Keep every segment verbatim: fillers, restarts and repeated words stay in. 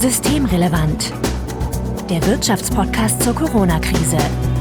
Systemrelevant. Der Wirtschaftspodcast zur Corona-Krise.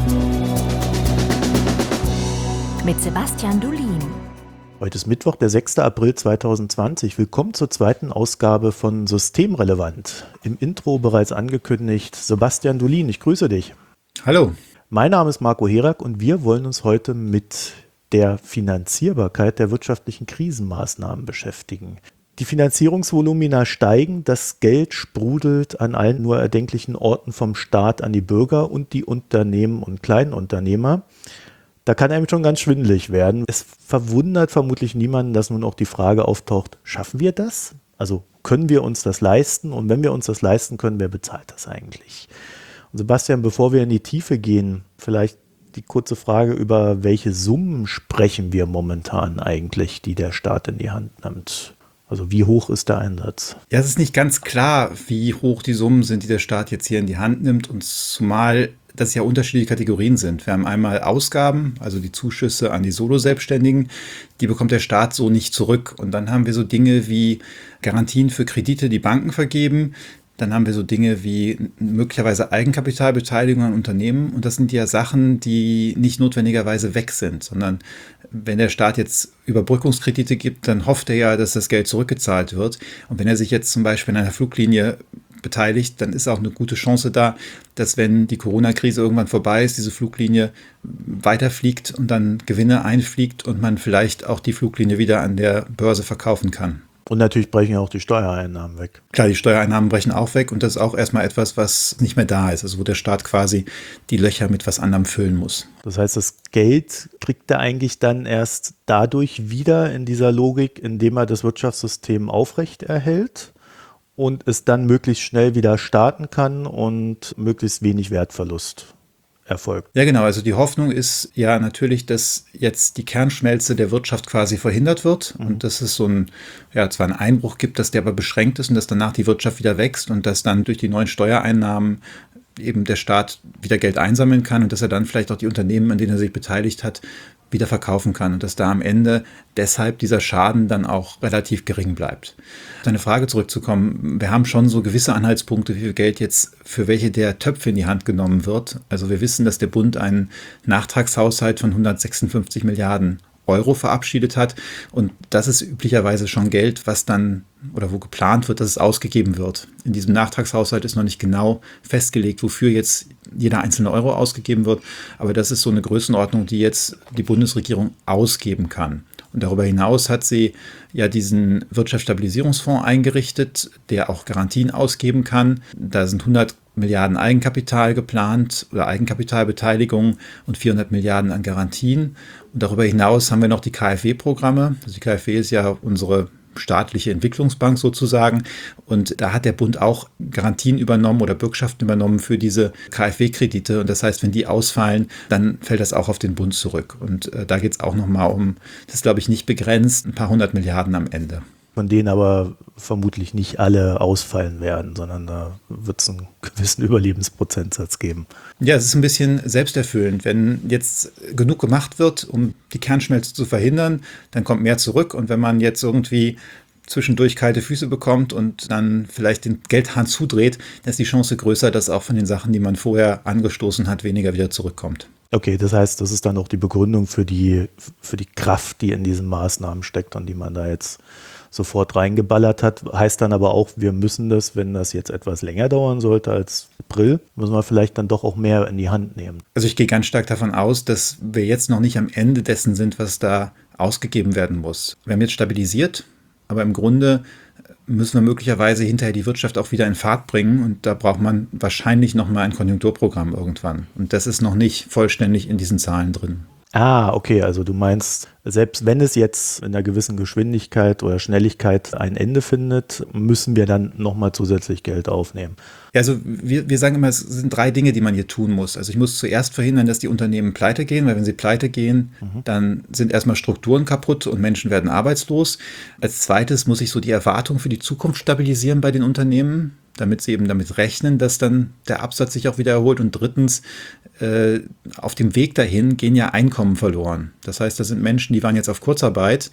Mit Sebastian Dulin. Heute ist Mittwoch, der sechster April zweitausendzwanzig. Willkommen zur zweiten Ausgabe von Systemrelevant. Im Intro bereits angekündigt, Sebastian Dulin, ich grüße dich. Hallo. Mein Name ist Marco Herak und wir wollen uns heute mit der Finanzierbarkeit der wirtschaftlichen Krisenmaßnahmen beschäftigen. Die Finanzierungsvolumina steigen, das Geld sprudelt an allen nur erdenklichen Orten vom Staat an die Bürger und die Unternehmen und Kleinunternehmer. Da kann einem schon ganz schwindelig werden. Es verwundert vermutlich niemanden, dass nun auch die Frage auftaucht, schaffen wir das? Also können wir uns das leisten? Und wenn wir uns das leisten können, wer bezahlt das eigentlich? Und Sebastian, bevor wir in die Tiefe gehen, vielleicht die kurze Frage, über welche Summen sprechen wir momentan eigentlich, die der Staat in die Hand nimmt? Also wie hoch ist der Einsatz? Ja, es ist nicht ganz klar, wie hoch die Summen sind, die der Staat jetzt hier in die Hand nimmt. Und zumal das ja unterschiedliche Kategorien sind. Wir haben einmal Ausgaben, also die Zuschüsse an die Solo-Selbstständigen, die bekommt der Staat so nicht zurück. Und dann haben wir so Dinge wie Garantien für Kredite, die Banken vergeben. Dann haben wir so Dinge wie möglicherweise Eigenkapitalbeteiligung an Unternehmen. Und das sind ja Sachen, die nicht notwendigerweise weg sind, sondern wenn der Staat jetzt Überbrückungskredite gibt, dann hofft er ja, dass das Geld zurückgezahlt wird. Und wenn er sich jetzt zum Beispiel an einer Fluglinie beteiligt, dann ist auch eine gute Chance da, dass wenn die Corona-Krise irgendwann vorbei ist, diese Fluglinie weiterfliegt und dann Gewinne einfliegt und man vielleicht auch die Fluglinie wieder an der Börse verkaufen kann. Und natürlich brechen auch die Steuereinnahmen weg. Klar, die Steuereinnahmen brechen auch weg und das ist auch erstmal etwas, was nicht mehr da ist, also wo der Staat quasi die Löcher mit was anderem füllen muss. Das heißt, das Geld kriegt er eigentlich dann erst dadurch wieder in dieser Logik, indem er das Wirtschaftssystem aufrechterhält und es dann möglichst schnell wieder starten kann und möglichst wenig Wertverlust erfolgt. Ja, genau. Also die Hoffnung ist ja natürlich, dass jetzt die Kernschmelze der Wirtschaft quasi verhindert wird mhm. und dass es so ein, ja, zwar einen Einbruch gibt, dass der aber beschränkt ist und dass danach die Wirtschaft wieder wächst und dass dann durch die neuen Steuereinnahmen eben der Staat wieder Geld einsammeln kann und dass er dann vielleicht auch die Unternehmen, an denen er sich beteiligt hat, wieder verkaufen kann und dass da am Ende deshalb dieser Schaden dann auch relativ gering bleibt. Auf deine Frage zurückzukommen, wir haben schon so gewisse Anhaltspunkte, wie viel Geld jetzt für welche der Töpfe in die Hand genommen wird. Also wir wissen, dass der Bund einen Nachtragshaushalt von hundertsechsundfünfzig Milliarden Euro verabschiedet hat und das ist üblicherweise schon Geld, was dann oder wo geplant wird, dass es ausgegeben wird. In diesem Nachtragshaushalt ist noch nicht genau festgelegt, wofür jetzt jeder einzelne Euro ausgegeben wird, aber das ist so eine Größenordnung, die jetzt die Bundesregierung ausgeben kann. Und darüber hinaus hat sie ja diesen Wirtschaftsstabilisierungsfonds eingerichtet, der auch Garantien ausgeben kann. Da sind hundert Milliarden Eigenkapital geplant oder Eigenkapitalbeteiligung und vierhundert Milliarden an Garantien. Und darüber hinaus haben wir noch die K f W-Programme. Also die K f W ist ja unsere staatliche Entwicklungsbank sozusagen. Und da hat der Bund auch Garantien übernommen oder Bürgschaften übernommen für diese K f W-Kredite. Und das heißt, wenn die ausfallen, dann fällt das auch auf den Bund zurück. Und äh, da geht es auch nochmal um, das ist glaube ich nicht begrenzt, ein paar hundert Milliarden am Ende. Von denen aber vermutlich nicht alle ausfallen werden, sondern da wird es einen gewissen Überlebensprozentsatz geben. Ja, es ist ein bisschen selbsterfüllend. Wenn jetzt genug gemacht wird, um die Kernschmelze zu verhindern, dann kommt mehr zurück. Und wenn man jetzt irgendwie zwischendurch kalte Füße bekommt und dann vielleicht den Geldhahn zudreht, dann ist die Chance größer, dass auch von den Sachen, die man vorher angestoßen hat, weniger wieder zurückkommt. Okay, das heißt, das ist dann auch die Begründung für die, für die Kraft, die in diesen Maßnahmen steckt und die man da jetzt sofort reingeballert hat. Heißt dann aber auch, wir müssen das, wenn das jetzt etwas länger dauern sollte als April, müssen wir vielleicht dann doch auch mehr in die Hand nehmen. Also ich gehe ganz stark davon aus, dass wir jetzt noch nicht am Ende dessen sind, was da ausgegeben werden muss. Wir haben jetzt stabilisiert, aber im Grunde müssen wir möglicherweise hinterher die Wirtschaft auch wieder in Fahrt bringen und da braucht man wahrscheinlich nochmal ein Konjunkturprogramm irgendwann. Und das ist noch nicht vollständig in diesen Zahlen drin. Ah, okay, also du meinst, selbst wenn es jetzt in einer gewissen Geschwindigkeit oder Schnelligkeit ein Ende findet, müssen wir dann nochmal zusätzlich Geld aufnehmen. Ja, also wir, wir sagen immer, es sind drei Dinge, die man hier tun muss. Also ich muss zuerst verhindern, dass die Unternehmen pleite gehen, weil wenn sie pleite gehen, mhm. dann sind erstmal Strukturen kaputt und Menschen werden arbeitslos. Als zweites muss ich so die Erwartung für die Zukunft stabilisieren bei den Unternehmen, damit sie eben damit rechnen, dass dann der Absatz sich auch wieder erholt. Und drittens, äh, auf dem Weg dahin gehen ja Einkommen verloren. Das heißt, das sind Menschen, die waren jetzt auf Kurzarbeit,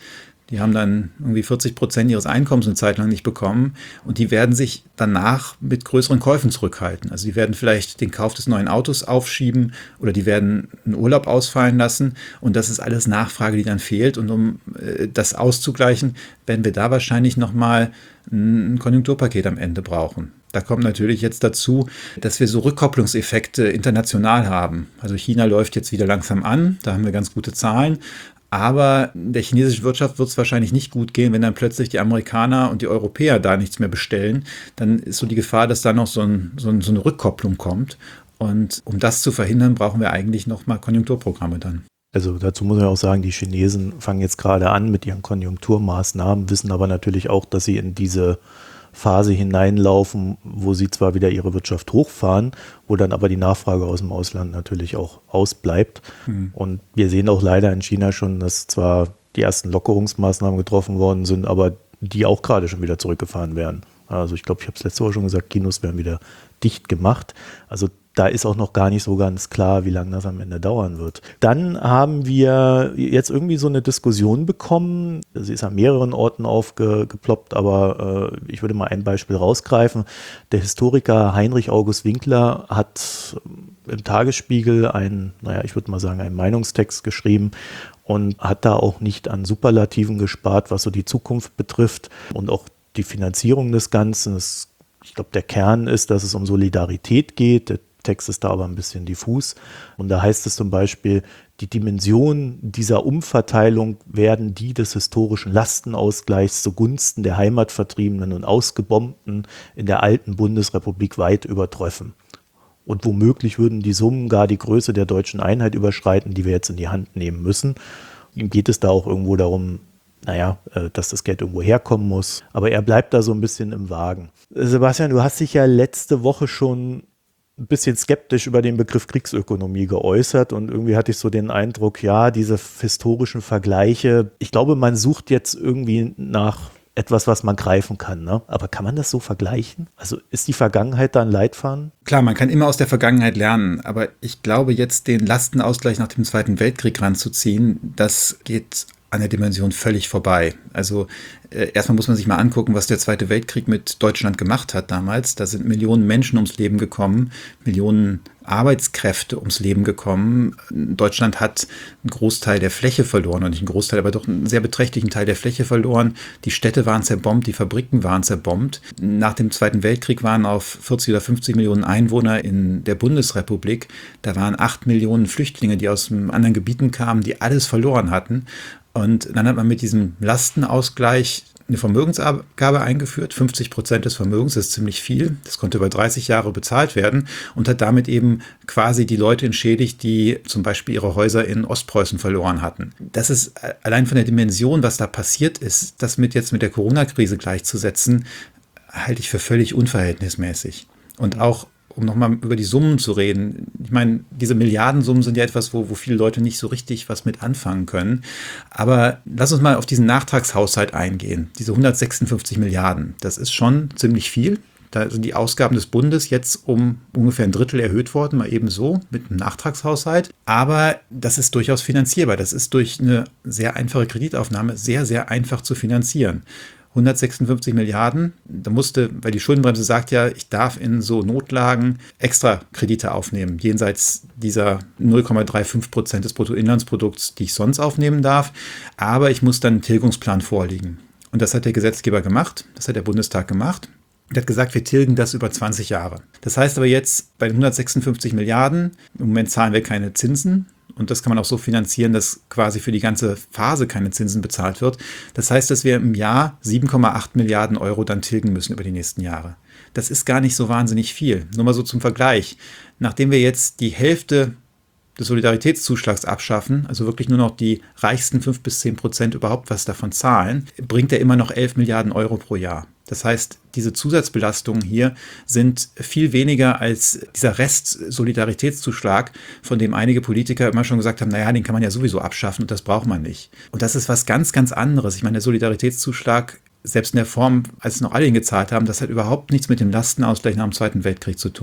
Die haben dann irgendwie vierzig Prozent ihres Einkommens eine Zeit lang nicht bekommen und die werden sich danach mit größeren Käufen zurückhalten. Also die werden vielleicht den Kauf des neuen Autos aufschieben oder die werden einen Urlaub ausfallen lassen und das ist alles Nachfrage, die dann fehlt. Und um äh, das auszugleichen, werden wir da wahrscheinlich nochmal ein Konjunkturpaket am Ende brauchen. Da kommt natürlich jetzt dazu, dass wir so Rückkopplungseffekte international haben. Also China läuft jetzt wieder langsam an, da haben wir ganz gute Zahlen. Aber der chinesischen Wirtschaft wird es wahrscheinlich nicht gut gehen, wenn dann plötzlich die Amerikaner und die Europäer da nichts mehr bestellen. Dann ist so die Gefahr, dass da noch so, ein, so, ein, so eine Rückkopplung kommt. Und um das zu verhindern, brauchen wir eigentlich nochmal Konjunkturprogramme dann. Also dazu muss man auch sagen, die Chinesen fangen jetzt gerade an mit ihren Konjunkturmaßnahmen, wissen aber natürlich auch, dass sie in diese Phase hineinlaufen, wo sie zwar wieder ihre Wirtschaft hochfahren, wo dann aber die Nachfrage aus dem Ausland natürlich auch ausbleibt. Mhm. Und wir sehen auch leider in China schon, dass zwar die ersten Lockerungsmaßnahmen getroffen worden sind, aber die auch gerade schon wieder zurückgefahren werden. Also ich glaube, ich habe es letzte Woche schon gesagt, Kinos werden wieder dicht gemacht. Also da ist auch noch gar nicht so ganz klar, wie lange das am Ende dauern wird. Dann haben wir jetzt irgendwie so eine Diskussion bekommen. Sie ist an mehreren Orten aufgeploppt, aber äh, ich würde mal ein Beispiel rausgreifen. Der Historiker Heinrich August Winkler hat im Tagesspiegel einen, naja, ich würde mal sagen, einen Meinungstext geschrieben und hat da auch nicht an Superlativen gespart, was so die Zukunft betrifft und auch die Finanzierung des Ganzen. Es, ich glaube, der Kern ist, dass es um Solidarität geht. Der Text ist da aber ein bisschen diffus. Und da heißt es zum Beispiel, die Dimensionen dieser Umverteilung werden die des historischen Lastenausgleichs zugunsten der Heimatvertriebenen und Ausgebombten in der alten Bundesrepublik weit übertreffen. Und womöglich würden die Summen gar die Größe der deutschen Einheit überschreiten, die wir jetzt in die Hand nehmen müssen. Ihm geht es da auch irgendwo darum, naja, dass das Geld irgendwo herkommen muss. Aber er bleibt da so ein bisschen im Wagen. Sebastian, du hast dich ja letzte Woche schon ein bisschen skeptisch über den Begriff Kriegsökonomie geäußert und irgendwie hatte ich so den Eindruck, ja, diese historischen Vergleiche, ich glaube, man sucht jetzt irgendwie nach etwas, was man greifen kann, ne? Aber kann man das so vergleichen? Also ist die Vergangenheit da ein Leitfaden? Klar, man kann immer aus der Vergangenheit lernen, aber ich glaube, jetzt den Lastenausgleich nach dem Zweiten Weltkrieg ranzuziehen, das geht an der Dimension völlig vorbei. Also äh, erstmal muss man sich mal angucken, was der Zweite Weltkrieg mit Deutschland gemacht hat damals. Da sind Millionen Menschen ums Leben gekommen, Millionen Arbeitskräfte ums Leben gekommen. Deutschland hat einen Großteil der Fläche verloren, und nicht einen Großteil, aber doch einen sehr beträchtlichen Teil der Fläche verloren. Die Städte waren zerbombt, die Fabriken waren zerbombt. Nach dem Zweiten Weltkrieg waren auf vierzig oder fünfzig Millionen Einwohner in der Bundesrepublik, da waren acht Millionen Flüchtlinge, die aus anderen Gebieten kamen, die alles verloren hatten. Und dann hat man mit diesem Lastenausgleich eine Vermögensabgabe eingeführt. fünfzig Prozent des Vermögens ist ziemlich viel. Das konnte über dreißig Jahre bezahlt werden und hat damit eben quasi die Leute entschädigt, die zum Beispiel ihre Häuser in Ostpreußen verloren hatten. Das ist allein von der Dimension, was da passiert ist, das mit jetzt mit der Corona-Krise gleichzusetzen, halte ich für völlig unverhältnismäßig. Und auch um nochmal über die Summen zu reden. Ich meine, diese Milliardensummen sind ja etwas, wo, wo viele Leute nicht so richtig was mit anfangen können. Aber lass uns mal auf diesen Nachtragshaushalt eingehen. Diese hundertsechsundfünfzig Milliarden, das ist schon ziemlich viel. Da sind die Ausgaben des Bundes jetzt um ungefähr ein Drittel erhöht worden, mal eben so mit einem Nachtragshaushalt. Aber das ist durchaus finanzierbar. Das ist durch eine sehr einfache Kreditaufnahme sehr, sehr einfach zu finanzieren. hundertsechsundfünfzig Milliarden, da musste, weil die Schuldenbremse sagt ja, ich darf in so Notlagen extra Kredite aufnehmen, jenseits dieser null Komma fünfunddreißig Prozent des Bruttoinlandsprodukts, die ich sonst aufnehmen darf, aber ich muss dann einen Tilgungsplan vorlegen. Und das hat der Gesetzgeber gemacht, das hat der Bundestag gemacht. Der hat gesagt, wir tilgen das über zwanzig Jahre. Das heißt aber jetzt, bei den hundertsechsundfünfzig Milliarden, im Moment zahlen wir keine Zinsen. Und das kann man auch so finanzieren, dass quasi für die ganze Phase keine Zinsen bezahlt wird. Das heißt, dass wir im Jahr sieben Komma acht Milliarden Euro dann tilgen müssen über die nächsten Jahre. Das ist gar nicht so wahnsinnig viel. Nur mal so zum Vergleich. Nachdem wir jetzt die Hälfte des Solidaritätszuschlags abschaffen, also wirklich nur noch die reichsten fünf bis zehn Prozent überhaupt was davon zahlen, bringt er immer noch elf Milliarden Euro pro Jahr. Das heißt, diese Zusatzbelastungen hier sind viel weniger als dieser Rest-Solidaritätszuschlag, von dem einige Politiker immer schon gesagt haben, naja, den kann man ja sowieso abschaffen und das braucht man nicht. Und das ist was ganz, ganz anderes. Ich meine, der Solidaritätszuschlag, selbst in der Form, als noch alle ihn gezahlt haben, das hat überhaupt nichts mit dem Lastenausgleich nach dem Zweiten Weltkrieg zu tun.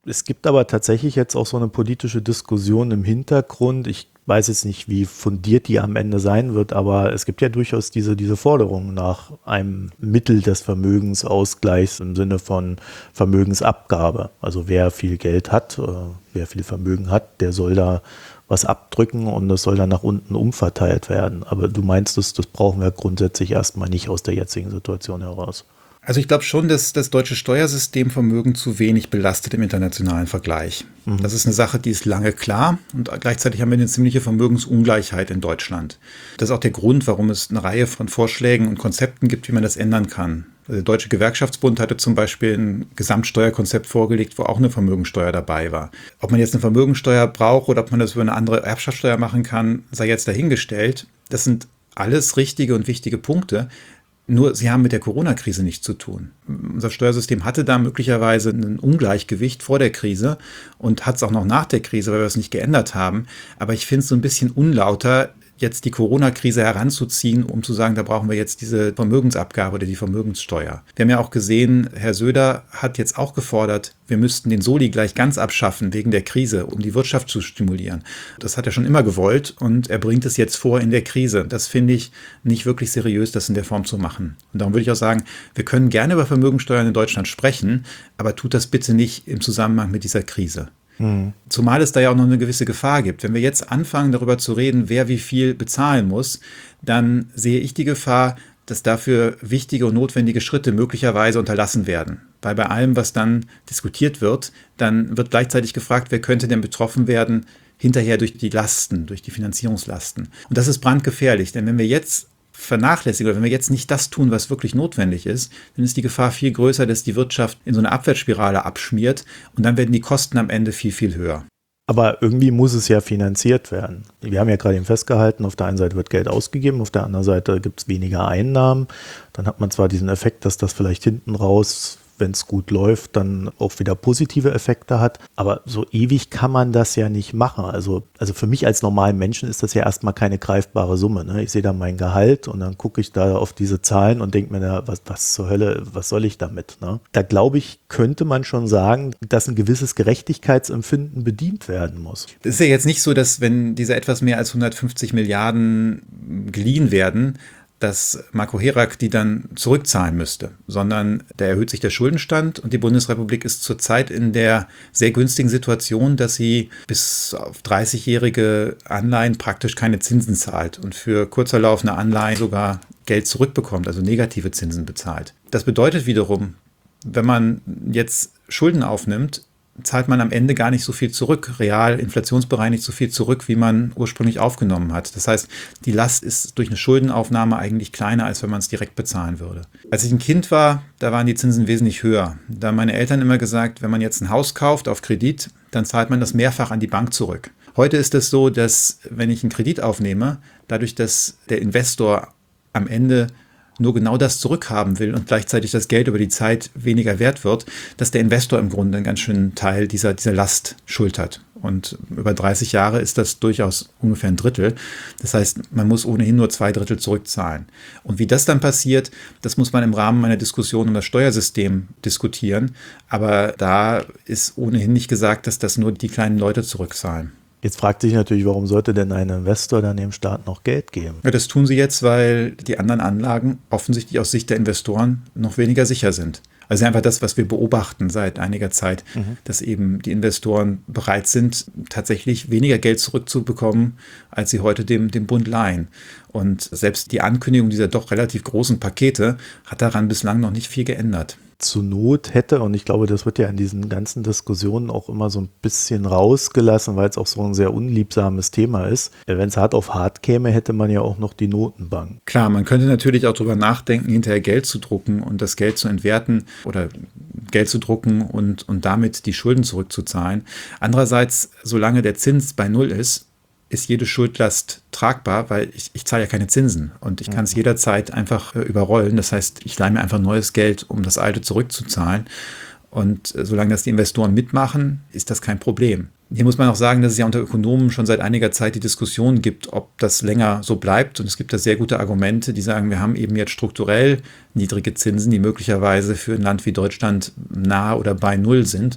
Es gibt aber tatsächlich jetzt auch so eine politische Diskussion im Hintergrund. Ich weiß jetzt nicht, wie fundiert die am Ende sein wird, aber es gibt ja durchaus diese, diese Forderung nach einem Mittel des Vermögensausgleichs im Sinne von Vermögensabgabe. Also wer viel Geld hat, äh, wer viel Vermögen hat, der soll da was abdrücken und das soll dann nach unten umverteilt werden. Aber du meinst, das, das brauchen wir grundsätzlich erstmal nicht aus der jetzigen Situation heraus. Also ich glaube schon, dass das deutsche Steuersystem Vermögen zu wenig belastet im internationalen Vergleich. Mhm. Das ist eine Sache, die ist lange klar und gleichzeitig haben wir eine ziemliche Vermögensungleichheit in Deutschland. Das ist auch der Grund, warum es eine Reihe von Vorschlägen und Konzepten gibt, wie man das ändern kann. Der Deutsche Gewerkschaftsbund hatte zum Beispiel ein Gesamtsteuerkonzept vorgelegt, wo auch eine Vermögensteuer dabei war. Ob man jetzt eine Vermögensteuer braucht oder ob man das über eine andere Erbschaftssteuer machen kann, sei jetzt dahingestellt. Das sind alles richtige und wichtige Punkte. Nur sie haben mit der Corona-Krise nichts zu tun. Unser Steuersystem hatte da möglicherweise ein Ungleichgewicht vor der Krise und hat es auch noch nach der Krise, weil wir es nicht geändert haben. Aber ich finde es so ein bisschen unlauter, jetzt die Corona-Krise heranzuziehen, um zu sagen, da brauchen wir jetzt diese Vermögensabgabe oder die Vermögenssteuer. Wir haben ja auch gesehen, Herr Söder hat jetzt auch gefordert, wir müssten den Soli gleich ganz abschaffen wegen der Krise, um die Wirtschaft zu stimulieren. Das hat er schon immer gewollt und er bringt es jetzt vor in der Krise. Das finde ich nicht wirklich seriös, das in der Form zu machen. Und darum würde ich auch sagen, wir können gerne über Vermögensteuern in Deutschland sprechen, aber tut das bitte nicht im Zusammenhang mit dieser Krise. Mhm. Zumal es da ja auch noch eine gewisse Gefahr gibt. Wenn wir jetzt anfangen, darüber zu reden, wer wie viel bezahlen muss, dann sehe ich die Gefahr, dass dafür wichtige und notwendige Schritte möglicherweise unterlassen werden. Weil bei allem, was dann diskutiert wird, dann wird gleichzeitig gefragt, wer könnte denn betroffen werden, hinterher durch die Lasten, durch die Finanzierungslasten. Und das ist brandgefährlich, denn wenn wir jetzt vernachlässigen oder wenn wir jetzt nicht das tun, was wirklich notwendig ist, dann ist die Gefahr viel größer, dass die Wirtschaft in so eine Abwärtsspirale abschmiert und dann werden die Kosten am Ende viel, viel höher. Aber irgendwie muss es ja finanziert werden. Wir haben ja gerade eben festgehalten, auf der einen Seite wird Geld ausgegeben, auf der anderen Seite gibt es weniger Einnahmen. Dann hat man zwar diesen Effekt, dass das vielleicht hinten raus, wenn es gut läuft, dann auch wieder positive Effekte hat. Aber so ewig kann man das ja nicht machen. Also, also für mich als normalen Menschen ist das ja erstmal keine greifbare Summe. Ne? Ich sehe da mein Gehalt und dann gucke ich da auf diese Zahlen und denke mir, na, was, was zur Hölle, was soll ich damit? Ne? Da glaube ich, könnte man schon sagen, dass ein gewisses Gerechtigkeitsempfinden bedient werden muss. Es ist ja jetzt nicht so, dass wenn diese etwas mehr als hundertfünfzig Milliarden geliehen werden, dass Marco Herak die dann zurückzahlen müsste, sondern da erhöht sich der Schuldenstand und die Bundesrepublik ist zurzeit in der sehr günstigen Situation, dass sie bis auf dreißigjährige Anleihen praktisch keine Zinsen zahlt und für kurzer laufende Anleihen sogar Geld zurückbekommt, also negative Zinsen bezahlt. Das bedeutet wiederum, wenn man jetzt Schulden aufnimmt, zahlt man am Ende gar nicht so viel zurück, real inflationsbereinigt so viel zurück, wie man ursprünglich aufgenommen hat. Das heißt, die Last ist durch eine Schuldenaufnahme eigentlich kleiner, als wenn man es direkt bezahlen würde. Als ich ein Kind war, da waren die Zinsen wesentlich höher. Da haben meine Eltern immer gesagt, wenn man jetzt ein Haus kauft auf Kredit, dann zahlt man das mehrfach an die Bank zurück. Heute ist es so, dass wenn ich einen Kredit aufnehme, dadurch, dass der Investor am Ende nur genau das zurückhaben will und gleichzeitig das Geld über die Zeit weniger wert wird, dass der Investor im Grunde einen ganz schönen Teil dieser, dieser Last schultert. Und über dreißig Jahre ist das durchaus ungefähr ein Drittel. Das heißt, man muss ohnehin nur zwei Drittel zurückzahlen. Und wie das dann passiert, das muss man im Rahmen einer Diskussion um das Steuersystem diskutieren. Aber da ist ohnehin nicht gesagt, dass das nur die kleinen Leute zurückzahlen. Jetzt fragt sich natürlich, warum sollte denn ein Investor dann dem Staat noch Geld geben? Ja, das tun sie jetzt, weil die anderen Anlagen offensichtlich aus Sicht der Investoren noch weniger sicher sind. Also einfach das, was wir beobachten seit einiger Zeit, mhm. dass eben die Investoren bereit sind, tatsächlich weniger Geld zurückzubekommen, als sie heute dem, dem Bund leihen. Und selbst die Ankündigung dieser doch relativ großen Pakete hat daran bislang noch nicht viel geändert. Zur Not hätte, und ich glaube, das wird ja in diesen ganzen Diskussionen auch immer so ein bisschen rausgelassen, weil es auch so ein sehr unliebsames Thema ist. Wenn es hart auf hart käme, hätte man ja auch noch die Notenbank. Klar, man könnte natürlich auch darüber nachdenken, hinterher Geld zu drucken und das Geld zu entwerten oder Geld zu drucken und, und damit die Schulden zurückzuzahlen. Andererseits, solange der Zins bei Null ist, ist jede Schuldlast tragbar, weil ich, ich zahle ja keine Zinsen und ich kann es jederzeit einfach äh, überrollen. Das heißt, ich leihe mir einfach neues Geld, um das alte zurückzuzahlen. Und äh, solange das die Investoren mitmachen, ist das kein Problem. Hier muss man auch sagen, dass es ja unter Ökonomen schon seit einiger Zeit die Diskussion gibt, ob das länger so bleibt. Und es gibt da sehr gute Argumente, die sagen, wir haben eben jetzt strukturell niedrige Zinsen, die möglicherweise für ein Land wie Deutschland nahe oder bei Null sind.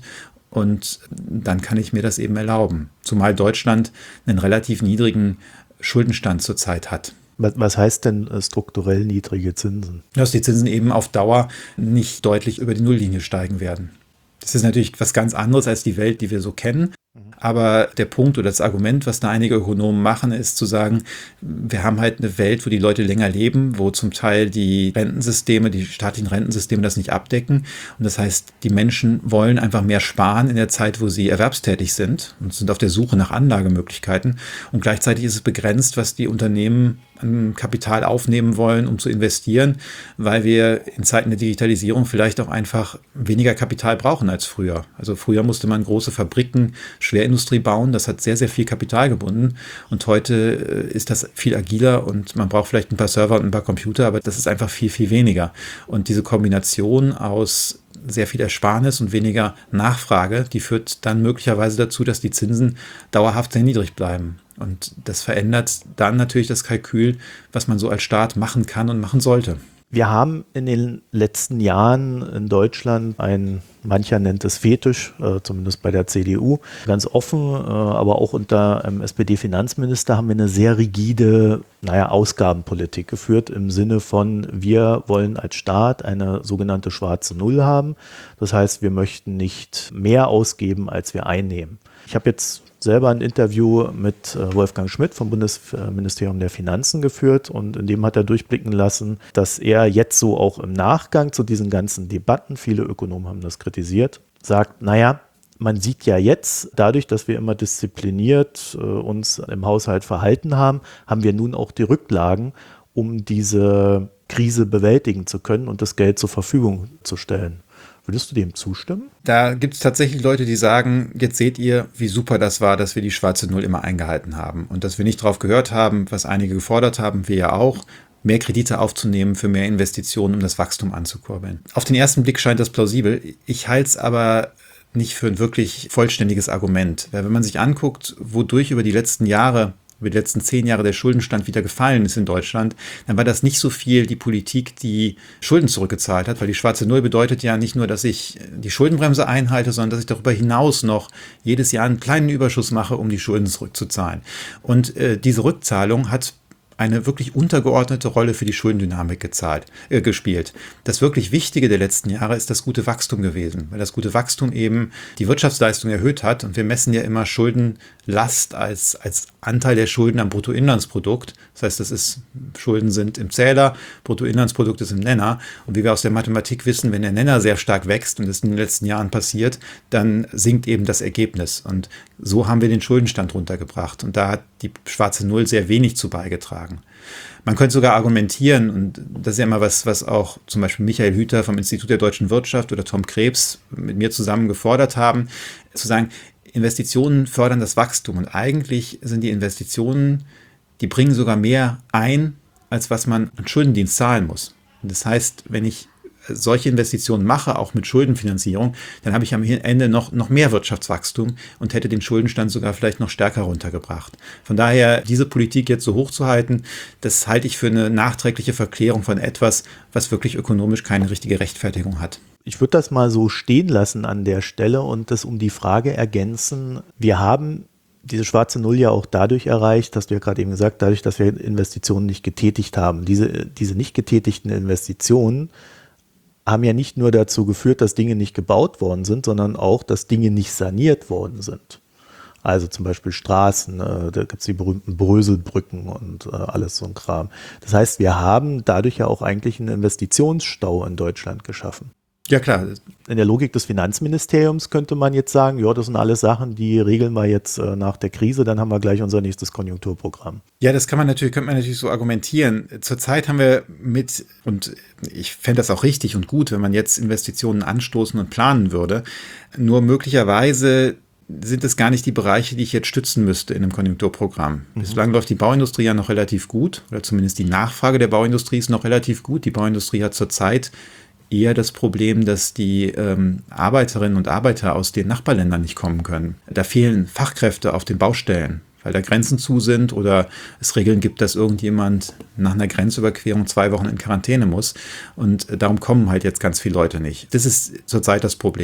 und dann kann ich mir das eben erlauben. Zumal Deutschland einen relativ niedrigen Schuldenstand zurzeit hat. Was heißt denn strukturell niedrige Zinsen? Dass die Zinsen eben auf Dauer nicht deutlich über die Nulllinie steigen werden. Das ist natürlich was ganz anderes als die Welt, die wir so kennen. Aber der Punkt oder das Argument, was da einige Ökonomen machen, ist zu sagen, wir haben halt eine Welt, wo die Leute länger leben, wo zum Teil die Rentensysteme, die staatlichen Rentensysteme das nicht abdecken. Und das heißt, die Menschen wollen einfach mehr sparen in der Zeit, wo sie erwerbstätig sind und sind auf der Suche nach Anlagemöglichkeiten. Und gleichzeitig ist es begrenzt, was die Unternehmen an Kapital aufnehmen wollen, um zu investieren, weil wir in Zeiten der Digitalisierung vielleicht auch einfach weniger Kapital brauchen als früher. Also früher musste man große Fabriken, Schwerindustrie bauen, das hat sehr, sehr viel Kapital gebunden und heute ist das viel agiler und man braucht vielleicht ein paar Server und ein paar Computer, aber das ist einfach viel, viel weniger. Und diese Kombination aus sehr viel Ersparnis und weniger Nachfrage, die führt dann möglicherweise dazu, dass die Zinsen dauerhaft sehr niedrig bleiben. Und das verändert dann natürlich das Kalkül, was man so als Staat machen kann und machen sollte. Wir haben in den letzten Jahren in Deutschland ein, mancher nennt es Fetisch, äh, zumindest bei der C D U, ganz offen, äh, aber auch unter einem S P D-Finanzminister haben wir eine sehr rigide, naja, Ausgabenpolitik geführt im Sinne von, wir wollen als Staat eine sogenannte schwarze Null haben. Das heißt, wir möchten nicht mehr ausgeben, als wir einnehmen. Ich habe jetzt selber ein Interview mit Wolfgang Schmidt vom Bundesministerium der Finanzen geführt und in dem hat er durchblicken lassen, dass er jetzt so auch im Nachgang zu diesen ganzen Debatten, viele Ökonomen haben das kritisiert, sagt, naja, man sieht ja jetzt, dadurch, dass wir immer diszipliniert äh, uns im Haushalt verhalten haben, haben wir nun auch die Rücklagen, um diese Krise bewältigen zu können und das Geld zur Verfügung zu stellen. Würdest du dem zustimmen? Da gibt es tatsächlich Leute, die sagen, jetzt seht ihr, wie super das war, dass wir die schwarze Null immer eingehalten haben und dass wir nicht drauf gehört haben, was einige gefordert haben, wir ja auch, mehr Kredite aufzunehmen für mehr Investitionen, um das Wachstum anzukurbeln. Auf den ersten Blick scheint das plausibel. Ich halte es aber nicht für ein wirklich vollständiges Argument. Weil wenn man sich anguckt, wodurch über die letzten Jahre über die letzten zehn Jahre der Schuldenstand wieder gefallen ist in Deutschland, dann war das nicht so viel die Politik, die Schulden zurückgezahlt hat, weil die schwarze Null bedeutet ja nicht nur, dass ich die Schuldenbremse einhalte, sondern dass ich darüber hinaus noch jedes Jahr einen kleinen Überschuss mache, um die Schulden zurückzuzahlen. Und äh, diese Rückzahlung hat eine wirklich untergeordnete Rolle für die Schuldendynamik gezahlt, äh, gespielt. Das wirklich Wichtige der letzten Jahre ist das gute Wachstum gewesen, weil das gute Wachstum eben die Wirtschaftsleistung erhöht hat und wir messen ja immer Schuldenlast als, als Anteil der Schulden am Bruttoinlandsprodukt. Das heißt, das ist, Schulden sind im Zähler, Bruttoinlandsprodukt ist im Nenner und wie wir aus der Mathematik wissen, wenn der Nenner sehr stark wächst und das in den letzten Jahren passiert, dann sinkt eben das Ergebnis und so haben wir den Schuldenstand runtergebracht und da hat die schwarze Null sehr wenig zu beigetragen. Man könnte sogar argumentieren, und das ist ja immer was, was auch zum Beispiel Michael Hüter vom Institut der deutschen Wirtschaft oder Tom Krebs mit mir zusammen gefordert haben, zu sagen, Investitionen fördern das Wachstum und eigentlich sind die Investitionen, die bringen sogar mehr ein, als was man an Schuldendienst zahlen muss. Das heißt, wenn ich solche Investitionen mache, auch mit Schuldenfinanzierung, dann habe ich am Ende noch, noch mehr Wirtschaftswachstum und hätte den Schuldenstand sogar vielleicht noch stärker runtergebracht. Von daher, diese Politik jetzt so hoch zu halten, das halte ich für eine nachträgliche Verklärung von etwas, was wirklich ökonomisch keine richtige Rechtfertigung hat. Ich würde das mal so stehen lassen an der Stelle und das um die Frage ergänzen. Wir haben diese schwarze Null ja auch dadurch erreicht, hast du ja gerade eben gesagt, dadurch, dass wir Investitionen nicht getätigt haben. Diese, diese nicht getätigten Investitionen haben ja nicht nur dazu geführt, dass Dinge nicht gebaut worden sind, sondern auch, dass Dinge nicht saniert worden sind. Also zum Beispiel Straßen, äh, da gibt es die berühmten Bröselbrücken und äh, alles so ein Kram. Das heißt, wir haben dadurch ja auch eigentlich einen Investitionsstau in Deutschland geschaffen. Ja, klar. In der Logik des Finanzministeriums könnte man jetzt sagen, ja, das sind alles Sachen, die regeln wir jetzt äh, nach der Krise, dann haben wir gleich unser nächstes Konjunkturprogramm. Ja, das kann man natürlich, könnte man natürlich so argumentieren. Zurzeit haben wir mit, und ich fände das auch richtig und gut, wenn man jetzt Investitionen anstoßen und planen würde, nur möglicherweise sind es gar nicht die Bereiche, die ich jetzt stützen müsste in einem Konjunkturprogramm. Mhm. Bislang läuft die Bauindustrie ja noch relativ gut, oder zumindest die Nachfrage der Bauindustrie ist noch relativ gut. Die Bauindustrie hat zurzeit eher das Problem, dass die ähm, Arbeiterinnen und Arbeiter aus den Nachbarländern nicht kommen können. Da fehlen Fachkräfte auf den Baustellen, weil da Grenzen zu sind oder es Regeln gibt, dass irgendjemand nach einer Grenzüberquerung zwei Wochen in Quarantäne muss. Und äh, darum kommen halt jetzt ganz viele Leute nicht. Das ist zurzeit das Problem.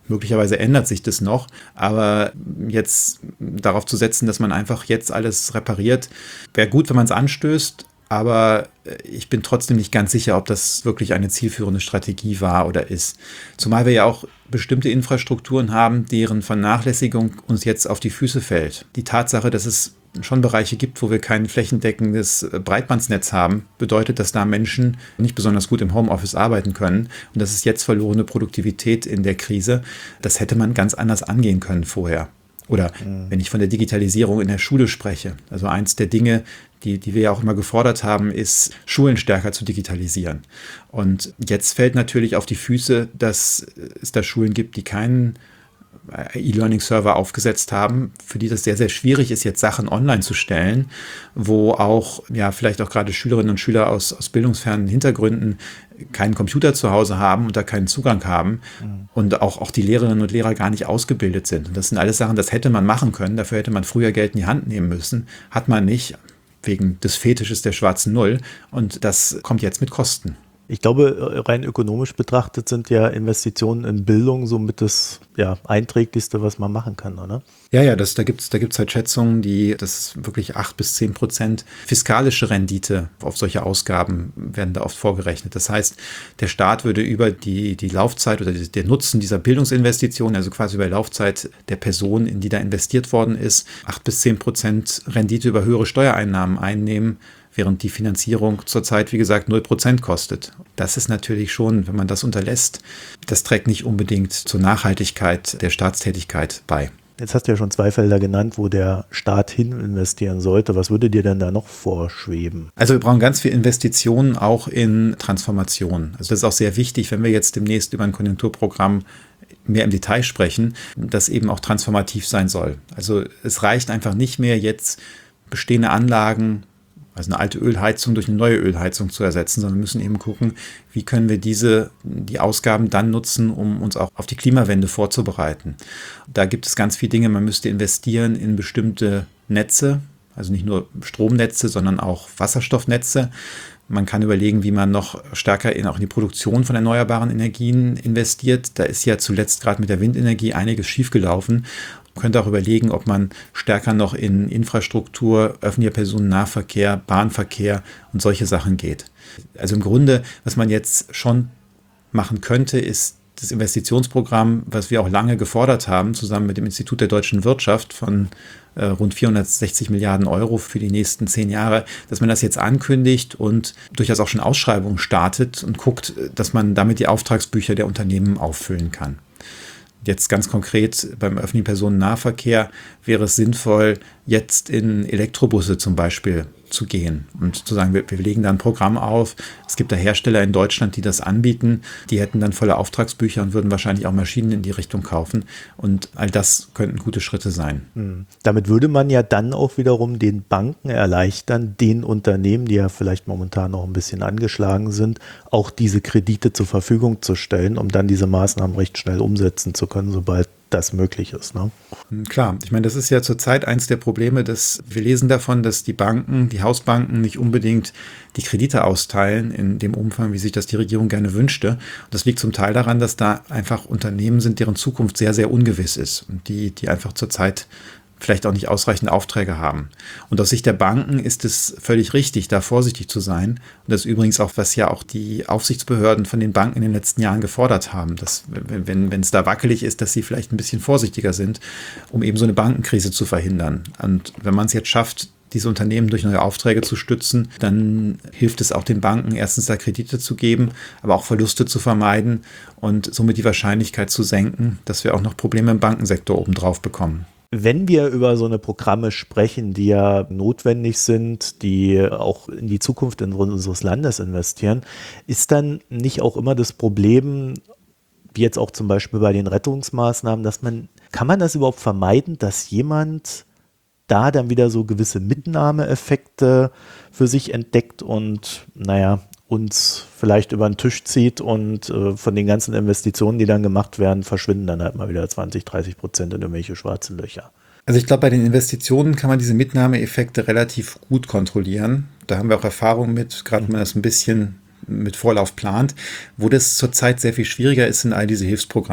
Möglicherweise ändert sich das noch, aber jetzt darauf zu setzen, dass man einfach jetzt alles repariert, wäre gut, wenn man es anstößt, aber ich bin trotzdem nicht ganz sicher, ob das wirklich eine zielführende Strategie war oder ist. Zumal wir ja auch bestimmte Infrastrukturen haben, deren Vernachlässigung uns jetzt auf die Füße fällt. Die Tatsache, dass es schon Bereiche gibt, wo wir kein flächendeckendes Breitbandsnetz haben, bedeutet, dass da Menschen nicht besonders gut im Homeoffice arbeiten können. Und das ist jetzt verlorene Produktivität in der Krise. Das hätte man ganz anders angehen können vorher. Oder mhm. wenn ich von der Digitalisierung in der Schule spreche. Also eins der Dinge, die, die wir ja auch immer gefordert haben, ist, Schulen stärker zu digitalisieren. Und jetzt fällt natürlich auf die Füße, dass es da Schulen gibt, die keinen E-Learning-Server aufgesetzt haben, für die das sehr, sehr schwierig ist, jetzt Sachen online zu stellen, wo auch, ja, vielleicht auch gerade Schülerinnen und Schüler aus, aus bildungsfernen Hintergründen keinen Computer zu Hause haben und da keinen Zugang haben mhm. und auch, auch die Lehrerinnen und Lehrer gar nicht ausgebildet sind. Und das sind alles Sachen, das hätte man machen können, dafür hätte man früher Geld in die Hand nehmen müssen, hat man nicht, wegen des Fetisches der schwarzen Null, und das kommt jetzt mit Kosten. Ich glaube, rein ökonomisch betrachtet sind ja Investitionen in Bildung somit das ja, einträglichste, was man machen kann, oder? Ja, ja, das, da gibt es da gibt's halt Schätzungen, die, das ist wirklich acht bis zehn Prozent fiskalische Rendite auf solche Ausgaben werden da oft vorgerechnet. Das heißt, der Staat würde über die, die Laufzeit oder die, der Nutzen dieser Bildungsinvestition, also quasi über die Laufzeit der Person, in die da investiert worden ist, acht bis zehn Prozent Rendite über höhere Steuereinnahmen einnehmen, während die Finanzierung zurzeit, wie gesagt, null Prozent kostet. Das ist natürlich schon, wenn man das unterlässt, das trägt nicht unbedingt zur Nachhaltigkeit der Staatstätigkeit bei. Jetzt hast du ja schon zwei Felder genannt, wo der Staat hin investieren sollte. Was würde dir denn da noch vorschweben? Also wir brauchen ganz viel Investitionen auch in Transformation. Also das ist auch sehr wichtig, wenn wir jetzt demnächst über ein Konjunkturprogramm mehr im Detail sprechen, das eben auch transformativ sein soll. Also es reicht einfach nicht mehr, jetzt bestehende Anlagen, also eine alte Ölheizung durch eine neue Ölheizung zu ersetzen, sondern wir müssen eben gucken, wie können wir diese, die Ausgaben dann nutzen, um uns auch auf die Klimawende vorzubereiten. Da gibt es ganz viele Dinge. Man müsste investieren in bestimmte Netze, also nicht nur Stromnetze, sondern auch Wasserstoffnetze. Man kann überlegen, wie man noch stärker in, auch in die Produktion von erneuerbaren Energien investiert. Da ist ja zuletzt gerade mit der Windenergie einiges schiefgelaufen. Man könnte auch überlegen, ob man stärker noch in Infrastruktur, öffentlicher Personennahverkehr, Bahnverkehr und solche Sachen geht. Also im Grunde, was man jetzt schon machen könnte, ist das Investitionsprogramm, was wir auch lange gefordert haben, zusammen mit dem Institut der deutschen Wirtschaft von äh, rund vierhundertsechzig Milliarden Euro für die nächsten zehn Jahre, dass man das jetzt ankündigt und durchaus auch schon Ausschreibungen startet und guckt, dass man damit die Auftragsbücher der Unternehmen auffüllen kann. Jetzt ganz konkret beim öffentlichen Personennahverkehr wäre es sinnvoll, jetzt in Elektrobusse zum Beispiel zu gehen und zu sagen, wir, wir legen da ein Programm auf. Es gibt da Hersteller in Deutschland, die das anbieten. Die hätten dann volle Auftragsbücher und würden wahrscheinlich auch Maschinen in die Richtung kaufen. Und all das könnten gute Schritte sein. Mhm. Damit würde man ja dann auch wiederum den Banken erleichtern, den Unternehmen, die ja vielleicht momentan noch ein bisschen angeschlagen sind, auch diese Kredite zur Verfügung zu stellen, um dann diese Maßnahmen recht schnell umsetzen zu können, sobald das möglich ist. Ne? Klar, ich meine, das ist ja zurzeit eins der Probleme, dass wir lesen davon, dass die Banken, die Hausbanken nicht unbedingt die Kredite austeilen in dem Umfang, wie sich das die Regierung gerne wünschte. Und das liegt zum Teil daran, dass da einfach Unternehmen sind, deren Zukunft sehr, sehr ungewiss ist und die, die einfach zurzeit vielleicht auch nicht ausreichend Aufträge haben. Und aus Sicht der Banken ist es völlig richtig, da vorsichtig zu sein. Und das ist übrigens auch, was ja auch die Aufsichtsbehörden von den Banken in den letzten Jahren gefordert haben, dass wenn wenn es da wackelig ist, dass sie vielleicht ein bisschen vorsichtiger sind, um eben so eine Bankenkrise zu verhindern. Und wenn man es jetzt schafft, diese Unternehmen durch neue Aufträge zu stützen, dann hilft es auch den Banken, erstens da Kredite zu geben, aber auch Verluste zu vermeiden und somit die Wahrscheinlichkeit zu senken, dass wir auch noch Probleme im Bankensektor obendrauf bekommen. Wenn wir über so eine Programme sprechen, die ja notwendig sind, die auch in die Zukunft unseres Landes investieren, ist dann nicht auch immer das Problem, wie jetzt auch zum Beispiel bei den Rettungsmaßnahmen, dass man, kann man das überhaupt vermeiden, dass jemand da dann wieder so gewisse Mitnahmeeffekte für sich entdeckt und, naja, uns vielleicht über den Tisch zieht und äh, von den ganzen Investitionen, die dann gemacht werden, verschwinden dann halt mal wieder zwanzig, dreißig Prozent in irgendwelche schwarzen Löcher. Also ich glaube, bei den Investitionen kann man diese Mitnahmeeffekte relativ gut kontrollieren. Da haben wir auch Erfahrung mit, gerade wenn man das ein bisschen mit Vorlauf plant. Wo das zurzeit sehr viel schwieriger ist, sind all diese Hilfsprogramme.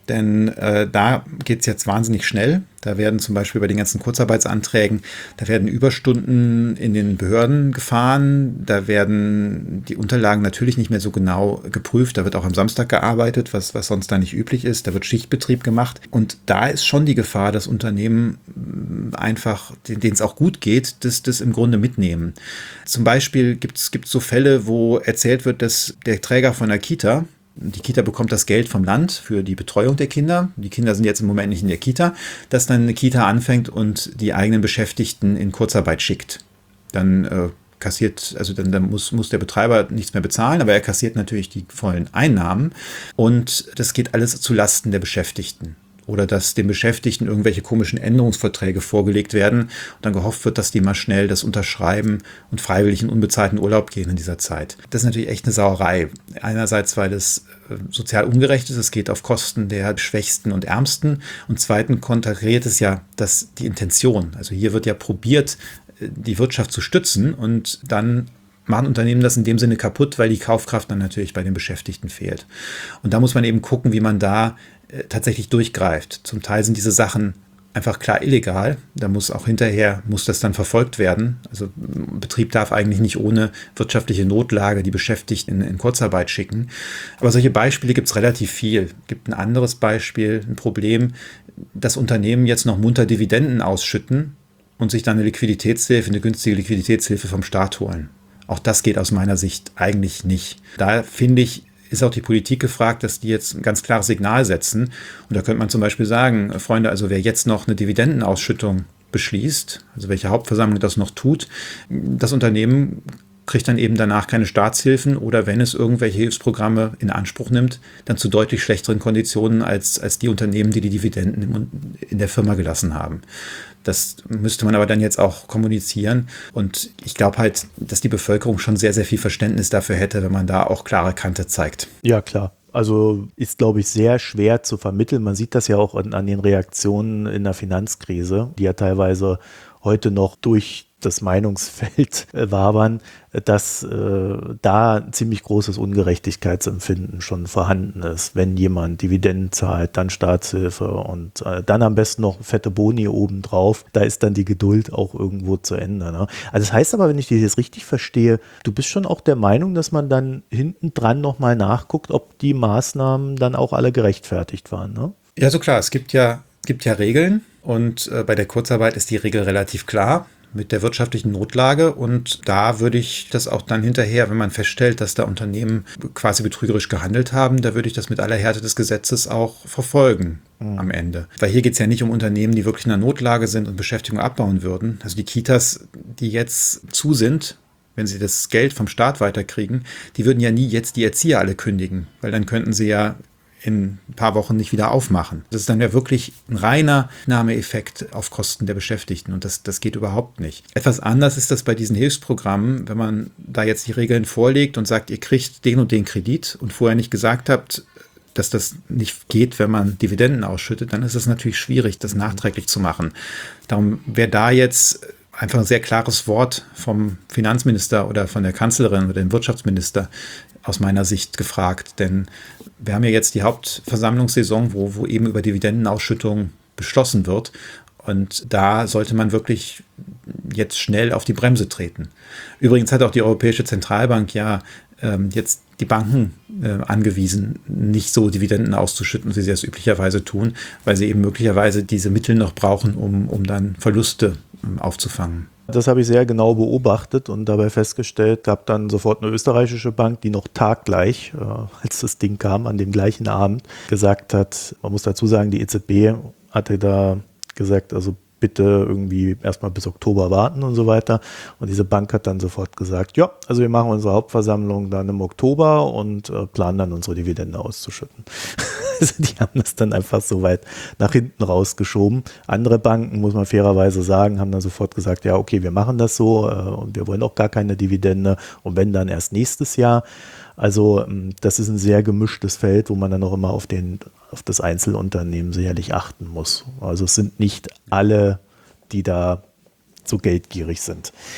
Denn äh, da geht es jetzt wahnsinnig schnell. Da werden zum Beispiel bei den ganzen Kurzarbeitsanträgen, da werden Überstunden in den Behörden gefahren. Da werden die Unterlagen natürlich nicht mehr so genau geprüft. Da wird auch am Samstag gearbeitet, was, was sonst da nicht üblich ist. Da wird Schichtbetrieb gemacht. Und da ist schon die Gefahr, dass Unternehmen einfach, denen es auch gut geht, das, das im Grunde mitnehmen. Zum Beispiel gibt es so Fälle, wo erzählt wird, dass der Träger von der Kita, die Kita bekommt das Geld vom Land für die Betreuung der Kinder. Die Kinder sind jetzt im Moment nicht in der Kita, dass dann eine Kita anfängt und die eigenen Beschäftigten in Kurzarbeit schickt. Dann äh, kassiert, also dann, dann muss, muss der Betreiber nichts mehr bezahlen, aber er kassiert natürlich die vollen Einnahmen und das geht alles zu Lasten der Beschäftigten. Oder dass den Beschäftigten irgendwelche komischen Änderungsverträge vorgelegt werden und dann gehofft wird, dass die mal schnell das unterschreiben und freiwillig in unbezahlten Urlaub gehen in dieser Zeit. Das ist natürlich echt eine Sauerei. Einerseits, weil es sozial ungerecht ist, es geht auf Kosten der Schwächsten und Ärmsten. Und zweitens konterkariert es ja dass die Intention. Also hier wird ja probiert, die Wirtschaft zu stützen und dann machen Unternehmen das in dem Sinne kaputt, weil die Kaufkraft dann natürlich bei den Beschäftigten fehlt. Und da muss man eben gucken, wie man da tatsächlich durchgreift. Zum Teil sind diese Sachen einfach klar illegal. Da muss auch hinterher, muss das dann verfolgt werden. Also ein Betrieb darf eigentlich nicht ohne wirtschaftliche Notlage die Beschäftigten in, in Kurzarbeit schicken. Aber solche Beispiele gibt es relativ viel. Es gibt ein anderes Beispiel, ein Problem, dass Unternehmen jetzt noch munter Dividenden ausschütten und sich dann eine Liquiditätshilfe, eine günstige Liquiditätshilfe vom Staat holen. Auch das geht aus meiner Sicht eigentlich nicht. Da finde ich, ist auch die Politik gefragt, dass die jetzt ein ganz klares Signal setzen. Und da könnte man zum Beispiel sagen, Freunde, also wer jetzt noch eine Dividendenausschüttung beschließt, also welche Hauptversammlung das noch tut, das Unternehmen kriegt dann eben danach keine Staatshilfen oder wenn es irgendwelche Hilfsprogramme in Anspruch nimmt, dann zu deutlich schlechteren Konditionen als, als die Unternehmen, die die Dividenden in der Firma gelassen haben. Das müsste man aber dann jetzt auch kommunizieren. Und ich glaube halt, dass die Bevölkerung schon sehr, sehr viel Verständnis dafür hätte, wenn man da auch klare Kante zeigt. Ja, klar. Also ist, glaube ich, sehr schwer zu vermitteln. Man sieht das ja auch an, an den Reaktionen in der Finanzkrise, die ja teilweise heute noch durch das Meinungsfeld äh, wabern, dass äh, da ein ziemlich großes Ungerechtigkeitsempfinden schon vorhanden ist. Wenn jemand Dividenden zahlt, dann Staatshilfe und äh, dann am besten noch fette Boni obendrauf, da ist dann die Geduld auch irgendwo zu Ende. Ne? Also das heißt aber, wenn ich dich jetzt richtig verstehe, du bist schon auch der Meinung, dass man dann hinten dran nochmal nachguckt, ob die Maßnahmen dann auch alle gerechtfertigt waren, ne? Ja, so klar, es gibt ja, es gibt ja Regeln und äh, bei der Kurzarbeit ist die Regel relativ klar mit der wirtschaftlichen Notlage und da würde ich das auch dann hinterher, wenn man feststellt, dass da Unternehmen quasi betrügerisch gehandelt haben, da würde ich das mit aller Härte des Gesetzes auch verfolgen mhm. am Ende. Weil hier geht es ja nicht um Unternehmen, die wirklich in einer Notlage sind und Beschäftigung abbauen würden. Also die Kitas, die jetzt zu sind, wenn sie das Geld vom Staat weiterkriegen, die würden ja nie jetzt die Erzieher alle kündigen, weil dann könnten sie ja in ein paar Wochen nicht wieder aufmachen. Das ist dann ja wirklich ein reiner Nahmeeffekt auf Kosten der Beschäftigten und das, das geht überhaupt nicht. Etwas anders ist das bei diesen Hilfsprogrammen, wenn man da jetzt die Regeln vorlegt und sagt, ihr kriegt den und den Kredit und vorher nicht gesagt habt, dass das nicht geht, wenn man Dividenden ausschüttet, dann ist es natürlich schwierig, das nachträglich zu machen. Darum wäre da jetzt einfach ein sehr klares Wort vom Finanzminister oder von der Kanzlerin oder dem Wirtschaftsminister aus meiner Sicht gefragt, denn wir haben ja jetzt die Hauptversammlungssaison, wo, wo eben über Dividendenausschüttung beschlossen wird und da sollte man wirklich jetzt schnell auf die Bremse treten. Übrigens hat auch die Europäische Zentralbank ja ähm, jetzt die Banken äh, angewiesen, nicht so Dividenden auszuschütten, wie sie das üblicherweise tun, weil sie eben möglicherweise diese Mittel noch brauchen, um, um dann Verluste ähm, aufzufangen. Das habe ich sehr genau beobachtet und dabei festgestellt, gab dann sofort eine österreichische Bank, die noch taggleich, äh, als das Ding kam, an dem gleichen Abend, gesagt hat, man muss dazu sagen, die E Z B hatte da gesagt, also bitte irgendwie erstmal bis Oktober warten und so weiter. Und diese Bank hat dann sofort gesagt, ja, also wir machen unsere Hauptversammlung dann im Oktober und äh, planen dann unsere Dividende auszuschütten. Also die haben das dann einfach so weit nach hinten rausgeschoben. Andere Banken, muss man fairerweise sagen, haben dann sofort gesagt, ja, okay, wir machen das so äh, und wir wollen auch gar keine Dividende und wenn dann erst nächstes Jahr. Also das ist ein sehr gemischtes Feld, wo man dann auch immer auf, den, auf das Einzelunternehmen sicherlich achten muss. Also es sind nicht alle, die da so geldgierig sind.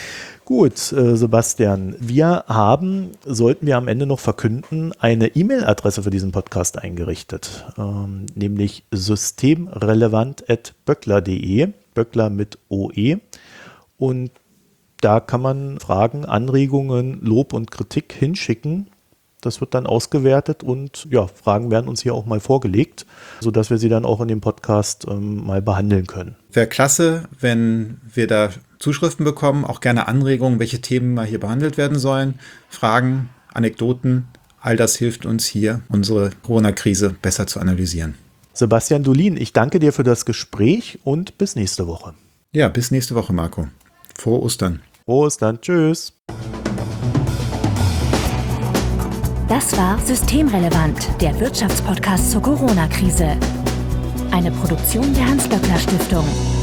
Gut, äh, Sebastian, wir haben, sollten wir am Ende noch verkünden, eine E-Mail-Adresse für diesen Podcast eingerichtet, ähm, nämlich systemrelevant at böckler punkt de, Böckler mit O E. Und da kann man Fragen, Anregungen, Lob und Kritik hinschicken. Das wird dann ausgewertet und ja, Fragen werden uns hier auch mal vorgelegt, sodass wir sie dann auch in dem Podcast ähm, mal behandeln können. Wäre klasse, wenn wir da Zuschriften bekommen, auch gerne Anregungen, welche Themen mal hier behandelt werden sollen, Fragen, Anekdoten, all das hilft uns hier, unsere Corona-Krise besser zu analysieren. Sebastian Dolin, ich danke dir für das Gespräch und bis nächste Woche. Ja, bis nächste Woche, Marco. Frohe Ostern. Frohe Ostern. Tschüss. Das war Systemrelevant, der Wirtschaftspodcast zur Corona-Krise. Eine Produktion der Hans-Böckler-Stiftung.